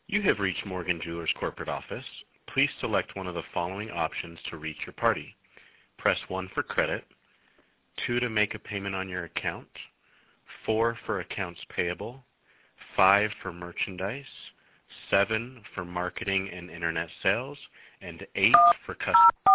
You have reached Morgan Jewelers corporate office. Please select one of the following options to reach your party. Press 1 for credit, 2 to make a payment on your account, 4 for accounts payable, 5 for merchandise, 7 for marketing and internet sales, and 8 for customer.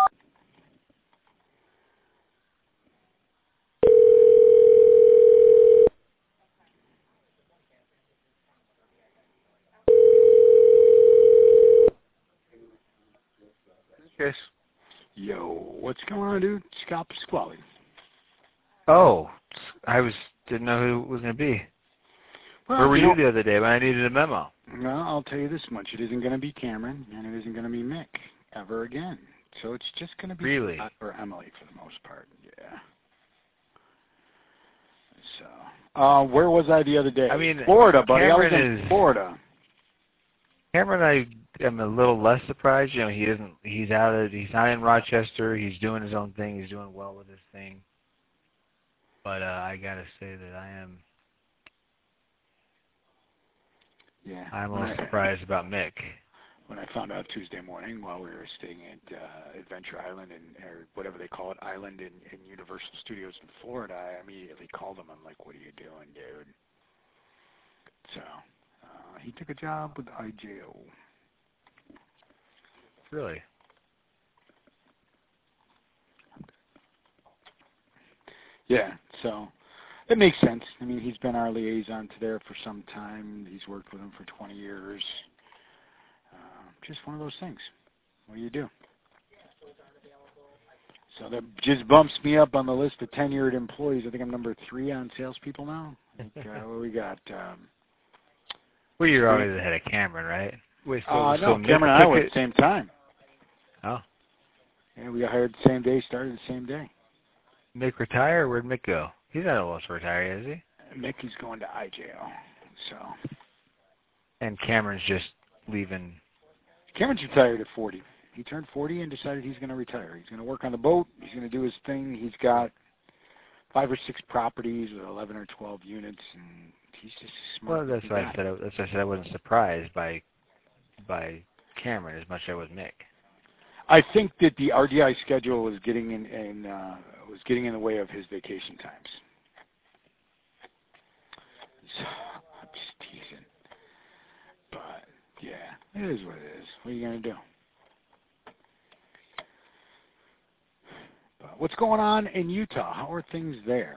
Yes. Yo, what's going on, dude? Scalp Squally. Oh, didn't know who it was going to be. Well, Where were you the other day when I needed a memo? Well, I'll tell you this much. It isn't going to be Cameron, and it isn't going to be Mick ever again. So it's just going to be Scott or Emily for the most part. Yeah. So, where was I the other day? I mean, Florida, buddy. Cameron I was in Florida. Cameron, I am a little less surprised. You know, he's not in Rochester. He's doing his own thing. He's doing well with his thing. But I gotta say that I'm a little surprised about Mick. When I found out Tuesday morning while we were staying at Adventure Island or whatever they call it, Island in Universal Studios in Florida, I immediately called him. I'm like, "What are you doing, dude?" So he took a job with IJO. Really? Yeah, so it makes sense. I mean, he's been our liaison to there for some time. He's worked with him for 20 years. Just one of those things. What do you do? So that just bumps me up on the list of tenured employees. I think I'm number 3 on salespeople now. What we got? Well, you're always ahead of Cameron, right? No, Cameron and I were at the same time. Oh. Yeah, we got hired the same day, started the same day. Mick retire? Where'd Mick go? He's not almost retired, is he? Mick is going to IJO. So. And Cameron's just leaving. Cameron's retired at 40. He turned 40 and decided he's going to retire. He's going to work on the boat. He's going to do his thing. He's got 5 or 6 properties with 11 or 12 units, and he's just smart. Well, that's why I said I wasn't surprised by Cameron as much as I was Mick. I think that the RDI schedule was getting in the way of his vacation times. So, I'm just teasing. But yeah, it is what it is. What are you going to do? But what's going on in Utah? How are things there?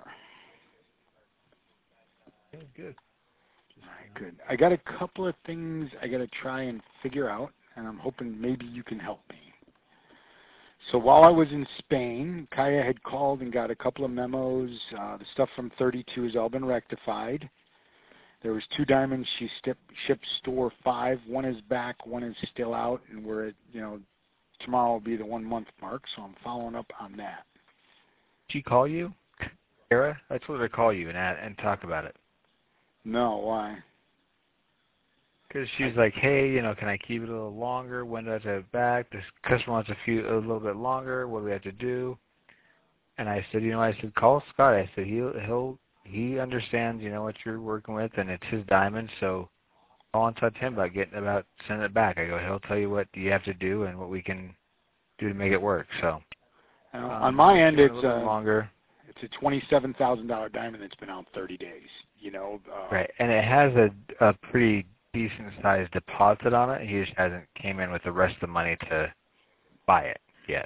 Good. All right, good. I got a couple of things I got to try and figure out, and I'm hoping maybe you can help me. So while I was in Spain, Kaya had called and got a couple of memos. The stuff from 32 has all been rectified. There was 2 diamonds she shipped store 5. One is back, one is still out, and we're at, tomorrow will be the 1-month mark, so I'm following up on that. Did she call you, Sarah? I told her to call you and talk about it. No, why? Because she's like, hey, can I keep it a little longer? When do I have to have it back? This customer wants a little bit longer. What do we have to do? And I said, call Scott. I said, he understands, what you're working with, and it's his diamond. So call and talk to him about sending it back. I go, he'll tell you what you have to do and what we can do to make it work. So on my end, it's longer. It's a $27,000 diamond that's been out 30 days. Right, and it has a pretty decent-sized deposit on it. He just hasn't came in with the rest of the money to buy it yet.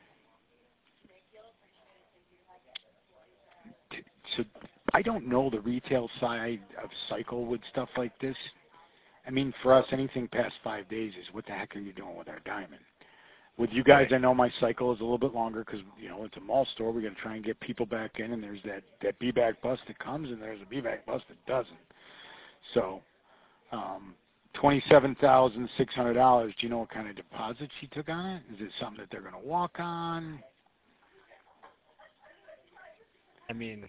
So I don't know the retail side of cycle with stuff like this. I mean, for us, anything past 5 days is what the heck are you doing with our diamond? With you guys, right. I know my cycle is a little bit longer because, it's a mall store. We got to try and get people back in, and there's that B-back bus that comes, and there's a B-back bus that doesn't. So $27,600. Do you know what kind of deposit she took on it? Is it something that they're going to walk on? I mean,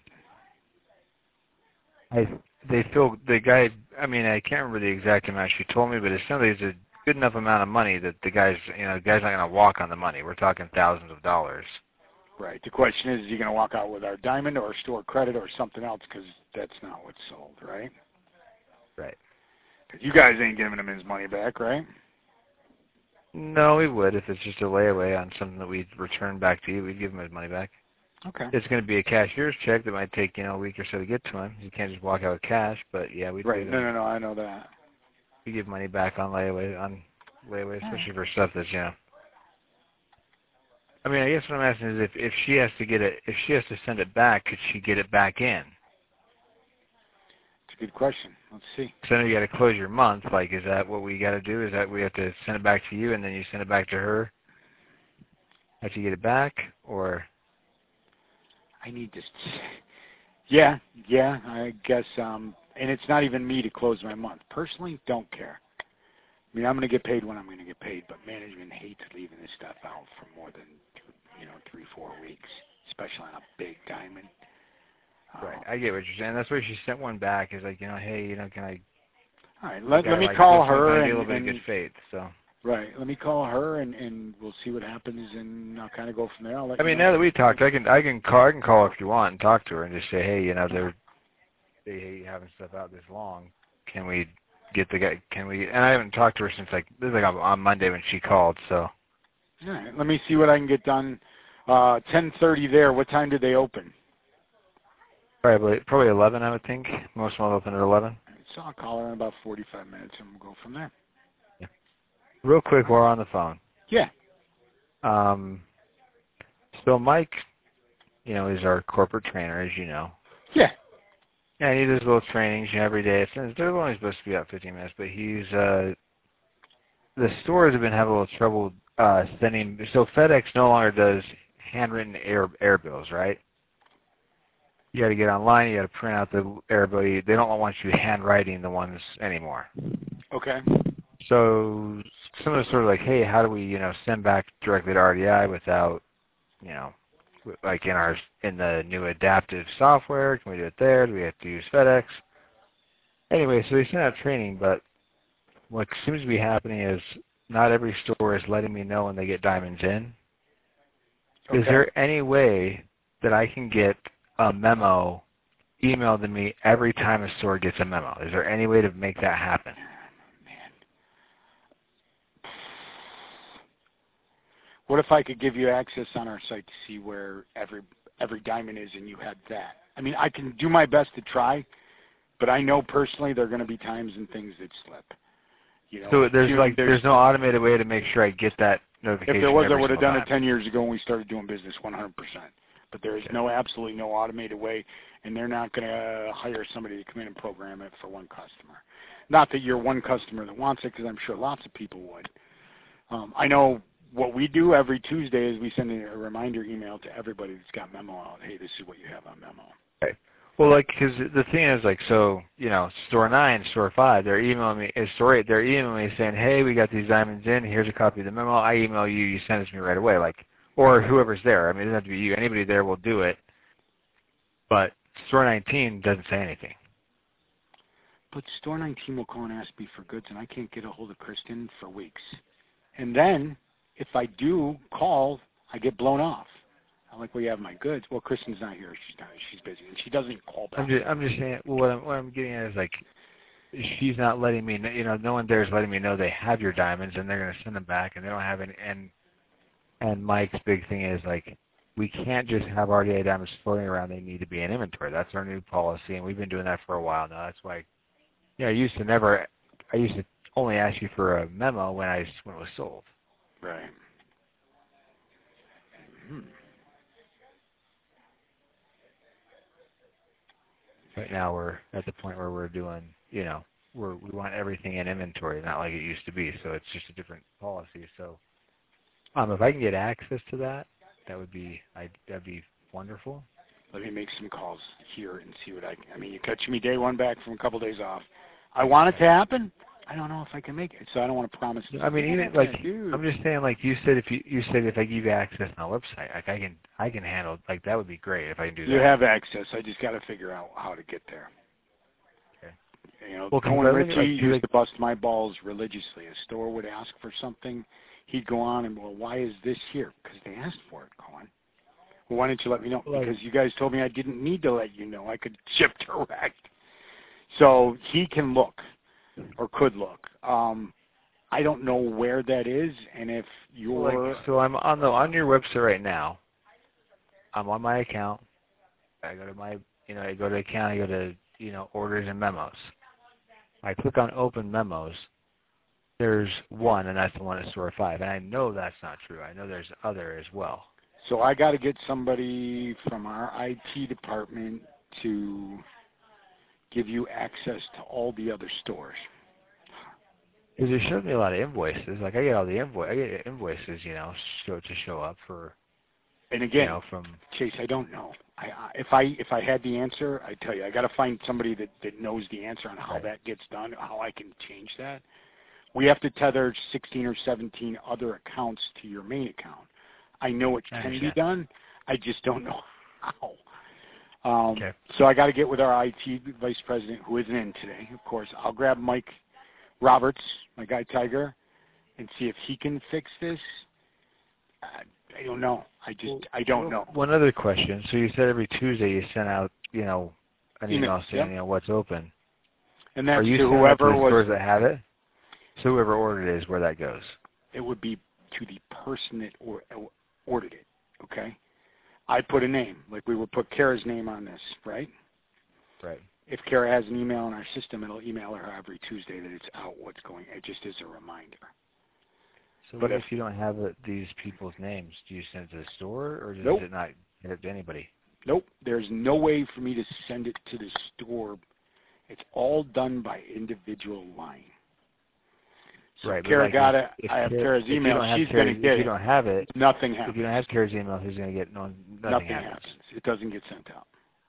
they feel the guy. I mean, I can't remember the exact amount she told me, but it sounds like it's a good enough amount of money that the guy's not going to walk on the money. We're talking thousands of dollars. Right. The question is he going to walk out with our diamond or store credit or something else? Because that's not what's sold, right? Right. You guys ain't giving him his money back, right? No, we would if it's just a layaway on something that we'd return back to you. We'd give him his money back. Okay. It's going to be a cashier's check that might take a week or so to get to him. You can't just walk out with cash, but yeah, we'd Right. No, I know that. We give money back on layaway, especially for stuff that's I mean, I guess what I'm asking is if she has to send it back, could she get it back in? It's a good question. Let's see. So I know you got to close your month. Like, is that what we got to do? Is that we have to send it back to you and then you send it back to her after you get it back, or? I need to. Yeah, I guess. And it's not even me to close my month. Personally, don't care. I mean, I'm going to get paid when I'm going to get paid, but management hates leaving this stuff out for more than 3-4 weeks, especially on a big diamond. Right, I get what you're saying. That's why she sent one back. Is like, hey, can I? All right, let me call her and a little bit of good faith. So. Right, let me call her and we'll see what happens, and I'll kind of go from there. I mean, now that we talked, I can call her if you want and talk to her and just say, hey, they hate having stuff out this long. Can we get the guy? Can we? And I haven't talked to her since this is on Monday when she called. So. All right, let me see what I can get done. 10:30 there. What time do they open? Probably 11, I would think. Most of them open at 11. So I'll call her in about 45 minutes, and we'll go from there. Yeah. Real quick, while we're on the phone. Yeah. So Mike, is our corporate trainer, as you know. Yeah. Yeah, he does little trainings every day. They're only supposed to be about 15 minutes, but the stores have been having a little trouble sending. So FedEx no longer does handwritten air bills, right? You got to get online. You got to print out the air bill. They don't want you handwriting the ones anymore. Okay. So some of the sort of like, hey, how do we send back directly to RDI without like in the new adaptive software? Can we do it there? Do we have to use FedEx? Anyway, so they sent out training, but what seems to be happening is not every store is letting me know when they get diamonds in. Okay. Is there any way that I can get a memo emailed to me every time a store gets a memo? Is there any way to make that happen? Man. What if I could give you access on our site to see where every diamond is and you had that? I mean, I can do my best to try, but I know personally there are going to be times and things that slip. So there's no automated way to make sure I get that notification. If there was, I would have done it 10 years ago when we started doing business 100%. But there is absolutely no automated way, and they're not going to hire somebody to come in and program it for one customer. Not that you're one customer that wants it, because I'm sure lots of people would. I know what we do every Tuesday is we send a reminder email to everybody that's got memo out. Hey, this is what you have on memo. Okay. Well, because the thing is, store 9, store 5, they're emailing me. Store 8, they're emailing me saying, hey, we got these diamonds in. Here's a copy of the memo. I email you. You send it to me right away. Or whoever's there. I mean, it doesn't have to be you. Anybody there will do it. But store 19 doesn't say anything. But store 19 will call and ask me for goods, and I can't get a hold of Kristen for weeks. And then, if I do call, I get blown off. I'm like, well, you have my goods. Well, Kristen's not here. She's busy, and she doesn't call back. I'm just saying. Well, what I'm getting at is she's not letting me. No one there is letting me know they have your diamonds, and they're going to send them back, and they don't have any. And Mike's big thing is we can't just have RDA diamonds floating around. They need to be in inventory. That's our new policy, and we've been doing that for a while now. That's why. I used to only ask you for a memo when it was sold. Right. Right now we're at the point where we're doing, we want everything in inventory, not like it used to be. So it's just a different policy. So, if I can get access to that, that'd be wonderful. Let me make some calls here and see what I mean, you catch me day one back from a couple days off. I want it to happen. I don't know if I can make it, so I don't want to promise. I mean, even I'm just saying, you said if I give you access on the website, I can handle that would be great if I can do that. You have access. I just got to figure out how to get there. Okay. Cohen Ritchie used to bust my balls religiously. A store would ask for something, he'd go on and, well, why is this here? Because they asked for it, Cohen. Well, why didn't you let me know? Because you guys told me I didn't need to let you know. I could ship direct. So he can look. or could look. I don't know where that is, and if you're So I'm on your website right now. I'm on my account. I go to my, I go to account. I go to, orders and memos. I click on open memos. There's one, and that's the one at store 5. And I know that's not true. I know there's other as well. So I got to get somebody from our IT department to give you access to all the other stores. Because it showed me a lot of invoices. Like I get all the invoices, to show up for. And again, from Chase, I don't know. If I had the answer, I'd tell you. I got to find somebody that knows the answer on how that gets done, how I can change that. We have to tether 16 or 17 other accounts to your main account. I know it can be done. I just don't know how. Okay. So I got to get with our IT vice president, who isn't in today, of course. I'll grab Mike Roberts, my guy Tiger, and see if he can fix this. I don't know. I don't know. One other question. So you said every Tuesday you send out, an email saying, what's open. And that's Are you to sending whoever it to the was stores that have it? So whoever ordered it is where that goes. It would be to the person that ordered it. Okay. I put a name, like we would put Kara's name on this, right? Right. If Kara has an email in our system, it'll email her every Tuesday that it's out, what's going. It just is a reminder. So but if you don't have these people's names, do you send it to the store, or does it not get it to anybody? Nope. There's no way for me to send it to the store. It's all done by individual line. So right. Kara got it. I have Kara's email. She's going to get it. If you don't have it, nothing happens. If you don't have Kara's email, who's going to get nothing happens. It doesn't get sent out.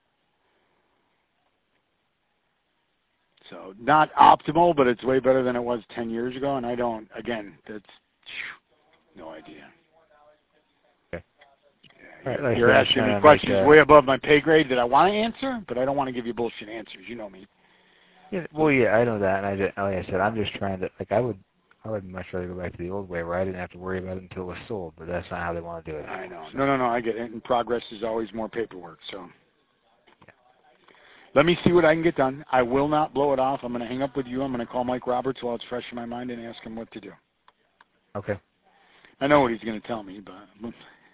So not optimal, but it's way better than it was 10 years ago. And that's no idea. Okay. You're asking me questions way above my pay grade that I want to answer, but I don't want to give you bullshit answers. You know me. Yeah, well, yeah, I know that, and like I said, I'm just trying to, I would much rather go back to the old way where I didn't have to worry about it until it was sold, but that's not how they want to do it. I know. So. No, I get it. And progress is always more paperwork, so. Yeah. Let me see what I can get done. I will not blow it off. I'm going to hang up with you. I'm going to call Mike Roberts while it's fresh in my mind and ask him what to do. Okay. I know what he's going to tell me, but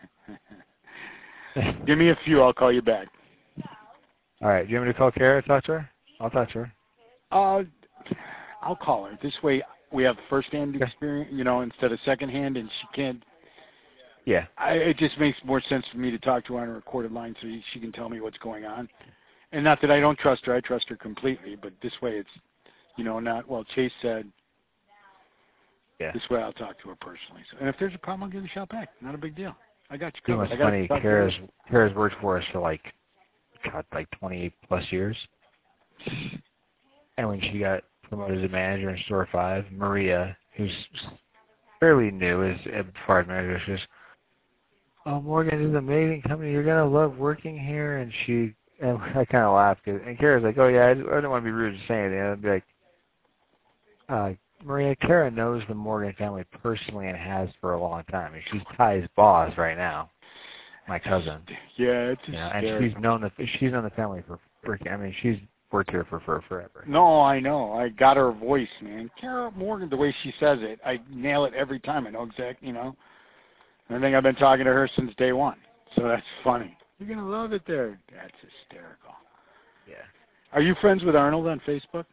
give me a few. I'll call you back. All right. Do you want me to call Kara, talk to her? I'll talk to her. I'll call her. This way we have first-hand experience, instead of second-hand, and she can't. Yeah. It just makes more sense for me to talk to her on a recorded line so she can tell me what's going on. And not that I don't trust her. I trust her completely. But this way it's, not, well, Chase said, this way I'll talk to her personally. So, and if there's a problem, I'll give you a shout back. Not a big deal. I got you covered. It's funny. Kara's worked for us for like 28-plus years. And when she got promoted as a manager in Store 5, Maria, who's fairly new as far as manager, she says, "Oh, Morgan, this is an amazing company. You're going to love working here." And I kind of laughed. And Kara's like, "Oh, yeah, I don't want to be rude to say anything." I'd be like, Maria, Kara knows the Morgan family personally and has for a long time. And she's Ty's boss right now, my cousin. Yeah, it's hysterical. And she's known the family for she's worked here for forever. No, I know. I got her voice, man. Kara Morgan, the way she says it, I nail it every time. I know exactly, I think I've been talking to her since day one. So that's funny. You're going to love it there. That's hysterical. Yeah. Are you friends with Arnold on Facebook?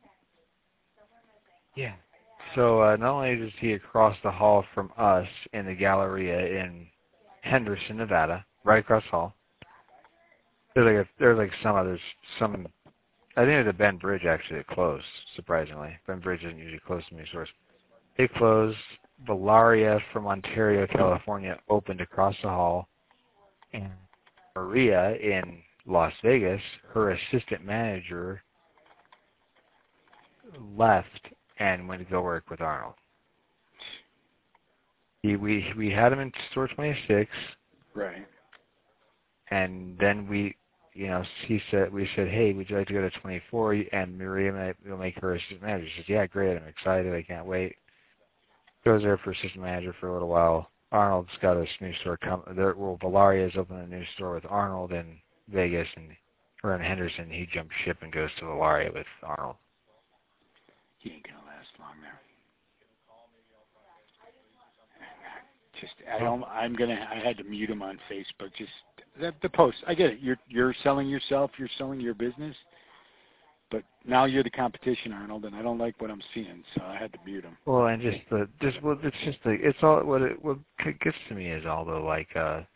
Yeah. So not only is he across the hall from us in the Galleria in Henderson, Nevada, right across the hall, there's some I think there's a Ben Bridge actually that closed, surprisingly. Ben Bridge isn't usually close to me, source. It closed. Valaria from Ontario, California opened across the hall. And Maria in Las Vegas, her assistant manager, left and went to go work with Arnold. We had him in store 26. Right. And then we said, "Hey, would you like to go to 24?" And Maria will make her assistant manager. She says, "Yeah, great. I'm excited. I can't wait." Goes there for assistant manager for a little while. Arnold's got a new store Valaria's opened a new store with Arnold in Vegas or in Henderson. He jumps ship and goes to Valaria with Arnold. He ain't gonna last long there. I had to mute him on Facebook. Just the post. I get it. You're selling yourself. You're selling your business. But now you're the competition, Arnold, and I don't like what I'm seeing, so I had to mute him. Well, and it's all what gets to me is all the what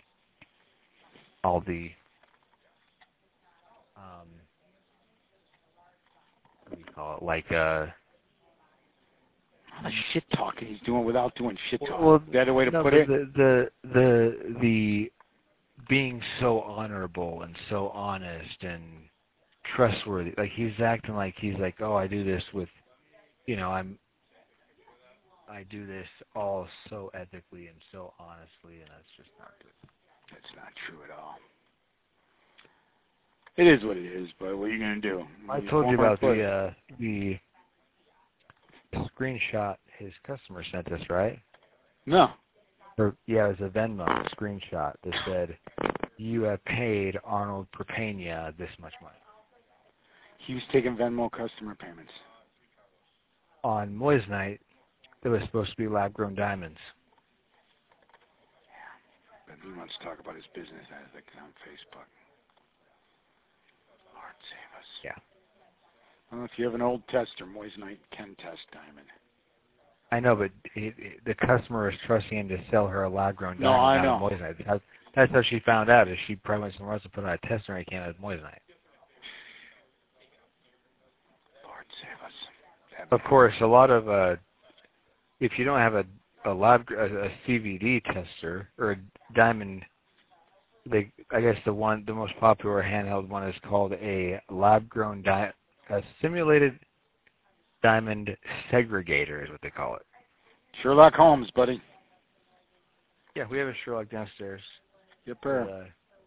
do you call it, all the shit talking he's doing without doing shit talking. Well, is that a way to put it? The being so honorable and so honest and trustworthy. Like he's acting like he's like, oh, I do this with, I do this all so ethically and so honestly, and that's just not good. That's not true at all. It is what it is, but what are you going to do? I told you about the screenshot his customer sent us, right? No. It was a Venmo screenshot that said, you have paid Arnold Perpena this much money. He was taking Venmo customer payments. On Moissanite, it was supposed to be lab-grown diamonds. Yeah. But he wants to talk about his business ethics on Facebook. Lord save us. Yeah. Well, if you have an old tester, Moissanite can test diamond. I know, but the customer is trusting him to sell her a lab-grown diamond. No, I know. Moissanite. That's how she found out, is she probably went somewhere else and put on a tester and it came out of Moissanite. Lord save us. Of course, a lot of, if you don't have a CVD tester or a diamond, I guess the most popular handheld one is called a lab-grown a simulated diamond segregator is what they call it. Sherlock Holmes, buddy. Yeah, we have a Sherlock downstairs. Yep, sir.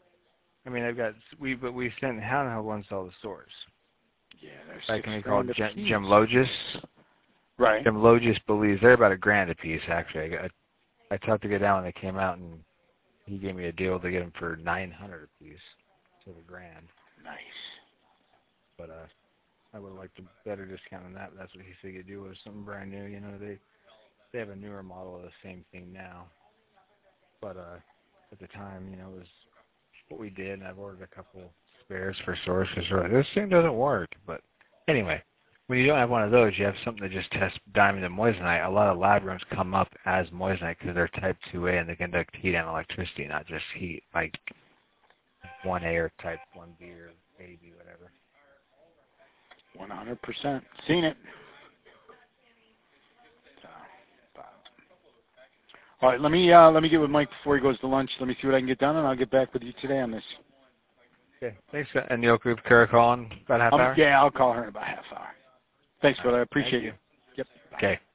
We sent handheld ones to all the stores. Yeah, they're like we call it $6,000 Gemlogis. Right. Gemlogis believes they're about $1,000 a piece. Actually, I talked to a guy down when they came out, and he gave me a deal to get them for $900 a piece, so $1,000. Nice. But I would have liked a better discount than that. But that's what he said he could do was something brand new. They have a newer model of the same thing now. But at the time, it was what we did, and I've ordered a couple spares for stores because they're like, this thing doesn't work. But anyway, when you don't have one of those, you have something that just tests diamond and moissanite. A lot of lab rooms come up as moissanite because they're type 2A and they conduct heat and electricity, not just heat, like 1A or type 1B or AB, whatever. 100%. Seen it. All right, let me get with Mike before he goes to lunch. Let me see what I can get done, and I'll get back with you today on this. Okay, thanks. And you'll give Kara a call in about half hour? Yeah, I'll call her in about half hour. Thanks, brother. I appreciate you. Yep. Bye. Okay.